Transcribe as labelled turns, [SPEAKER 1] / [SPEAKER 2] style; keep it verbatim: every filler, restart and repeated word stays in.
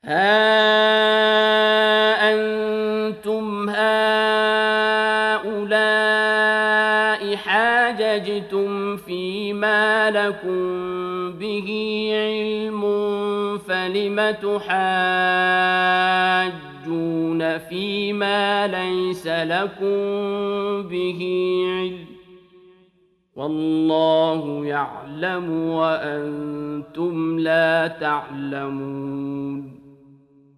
[SPEAKER 1] ها أنتم هؤلاء حاججتم فيما لكم به علم فلم تحاجون فيما ليس لكم به علم والله يعلم وأنتم لا تعلمون